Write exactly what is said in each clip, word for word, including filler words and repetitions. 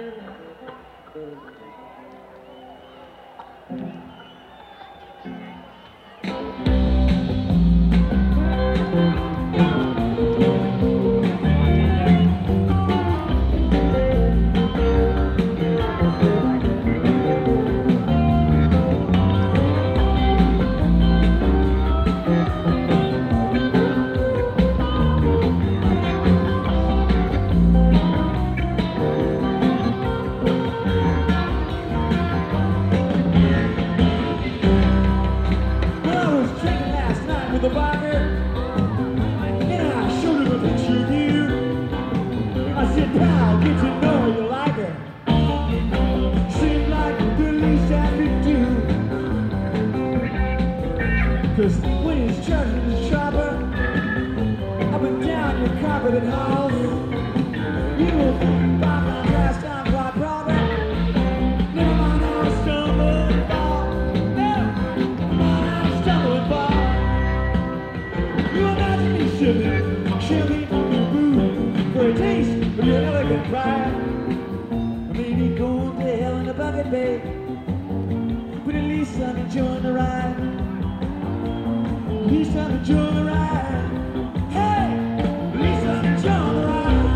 Cause when he's charging his chopper up and down your carpeted halls, you will find my last time quite proper. Never mind how I stumble and fall. Never mind how I stumble and fall. You imagine me shivering, shivering from your boot for a taste of your elegant pride. I may be going to hell in a bucket, babe, but at least I'm enjoying the ride. At least I'm enjoying the ride. Hey! At least I'm enjoying the ride.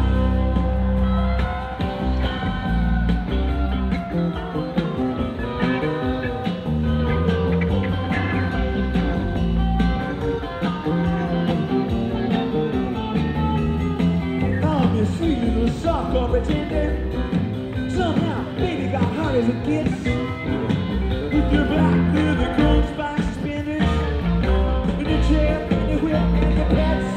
I'm your sweet little soft-core pretender. Somehow, baby got hard as it gets. With your black leather cone spikes suspenders, and your chair, and your whip, and your pets.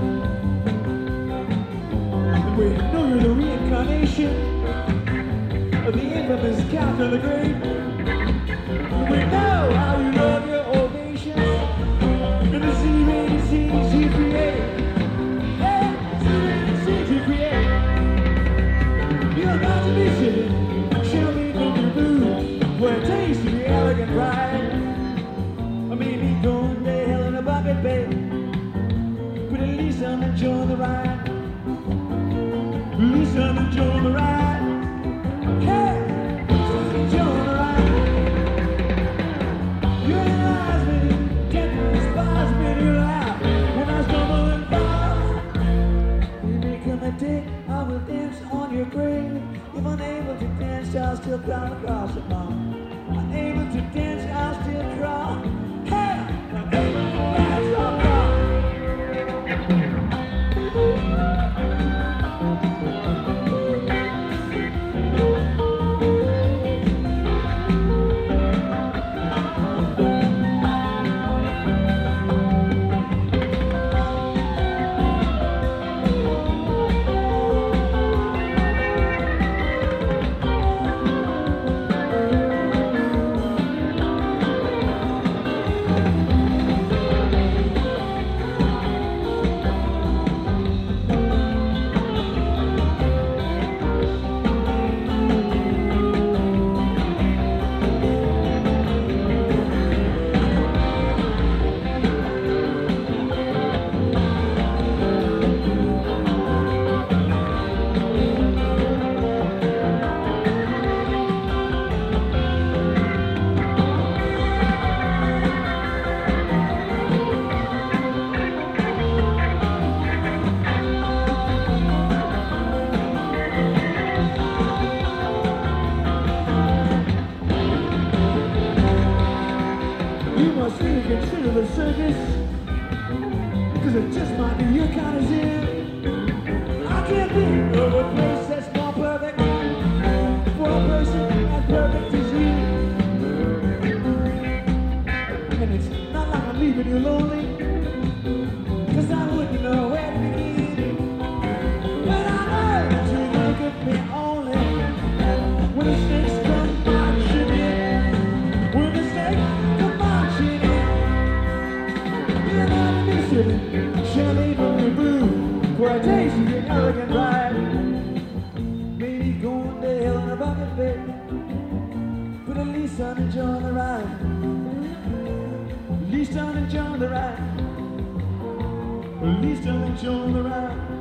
And we know you're the reincarnation of the infamous Count of the Great. And we know how you love your ovations and the Z-rated scenes you create. Yeah, Z-rated scenes you create. You're about to be sitting, show me from your booth, where it tastes of your elegant pride. I may be going to hell in a bucket, babe, but at least I'm enjoying the ride. At least I'm enjoying the ride. Hey, at least I'm enjoying the ride. You realize me, can't despise me, you laugh when I stumble and fall. You become a dick, I will dance on your grave. If unable to dance, I'll still crawl across the pond. Unable to dance, I'll still crawl. Hey, I'm able to dance, I'll crawl. You must really consider the circus, cause it just might be your kind of zen. I can't think of a place that's more perfect for a person as perfect as you. And it's not like I'm leaving you lonely, cause I wouldn't know where to begin. But I know that you look at me only when the snakes come marching in. When the snakes come marching in. You're not to be sitting, champagne from your booth, for a taste of your arrogant pride. Maybe going to hell in a bucket, babe, but at least I'm enjoying the ride. At least I'm enjoying the ride. At least I'm enjoying the ride.